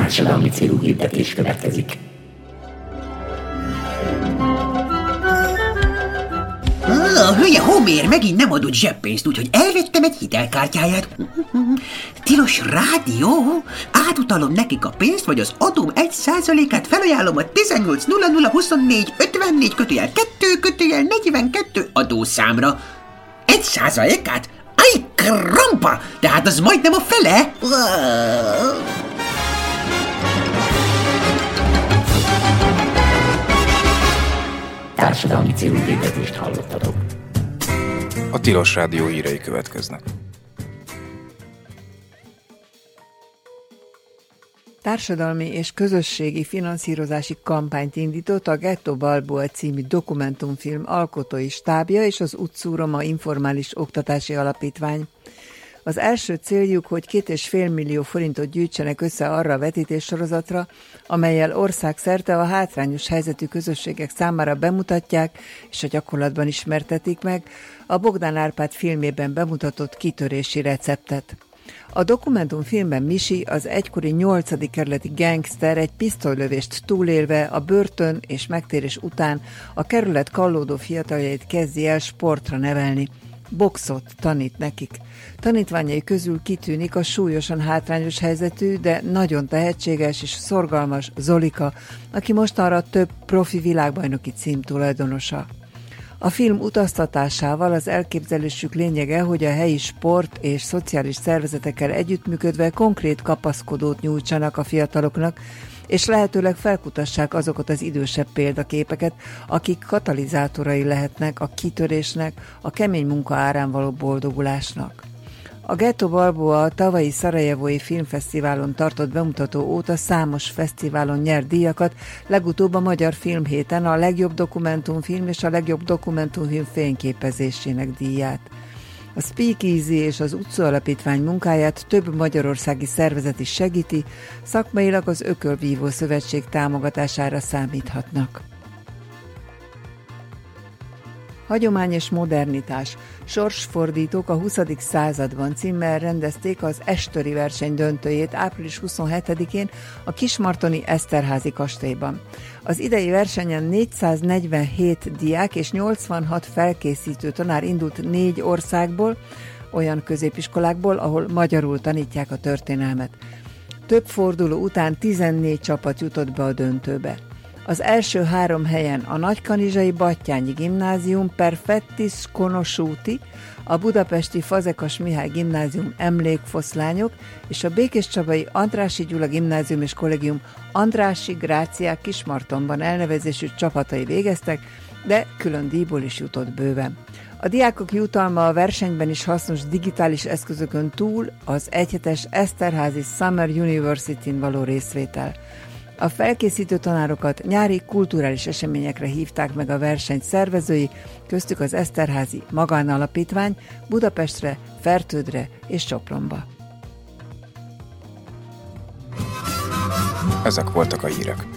Társadalmi célú hirdetés következik. A hülye Homér megint nem adott zseppénzt, úgyhogy elvettem egy hitelkártyáját. Tilos rádió? Átutalom nekik a pénzt, vagy az adóm 1%-át felajánlom a 18.0024.54/2/42 adószámra. 1%-át? Aj, krampa! Tehát az majdnem a fele? Társadalmi célú hirdetést hallottatok. A Tilos Rádió hírei következnek. Társadalmi és közösségi finanszírozási kampányt indított a Ghetto Balboa című dokumentumfilm alkotói stábja és az Utcúroma Informális Oktatási Alapítvány. Az első céljuk, hogy 2,5 millió forintot gyűjtsenek össze arra a vetítéssorozatra, amellyel országszerte a hátrányos helyzetű közösségek számára bemutatják és a gyakorlatban ismertetik meg a Bogdán Árpád filmében bemutatott kitörési receptet. A dokumentumfilmben Misi, az egykori 8. kerületi gangster egy pisztolylövést túlélve a börtön és megtérés után a kerület kallódó fiataljait kezdi el sportra nevelni. Boxot tanít nekik. Tanítványai közül kitűnik a súlyosan hátrányos helyzetű, de nagyon tehetséges és szorgalmas Zolika, aki mostanra több profi világbajnoki cím tulajdonosa. A film utaztatásával az elképzelésük lényege, hogy a helyi sport és szociális szervezetekkel együttműködve konkrét kapaszkodót nyújtsanak a fiataloknak, és lehetőleg felkutassák azokat az idősebb példaképeket, akik katalizátorai lehetnek a kitörésnek, a kemény munka árán való boldogulásnak. A Ghetto Balboa a tavalyi Szarajevói Filmfesztiválon tartott bemutató óta számos fesztiválon nyert díjakat, legutóbb a Magyar Filmhéten a legjobb dokumentumfilm és a legjobb dokumentumfilm fényképezésének díját. A Speakeasy és az Utcu Alapítvány munkáját több magyarországi szervezet is segíti, szakmailag az Ökölvívó Szövetség támogatására számíthatnak. Hagyomány és modernitás. Sorsfordítók a 20. században címmel rendezték az Estöri verseny döntőjét április 27-én a Kismartoni Eszterházi kastélyban. Az idei versenyen 447 diák és 86 felkészítő tanár indult 4 országból, olyan középiskolákból, ahol magyarul tanítják a történelmet. Több forduló után 14 csapat jutott be a döntőbe. Az első 3 helyen a Nagykanizsai Batthyány Gimnázium Perfettis Conosciuti, a budapesti Fazekas Mihály Gimnázium Emlékfoszlányok és a Békéscsabai Andrássy Gyula Gimnázium és Kollégium Andrássy Gráciák Kismartonban elnevezésű csapatai végeztek, de külön díjból is jutott bőven. A diákok jutalma a versenyben is hasznos digitális eszközökön túl az egyhetes Eszterházi Summer University-n való részvétel. A felkészítő tanárokat nyári kulturális eseményekre hívták meg a verseny szervezői, köztük az Eszterházi Magánalapítvány Budapestre, Fertődre és Sopronba. Ezek voltak a hírek.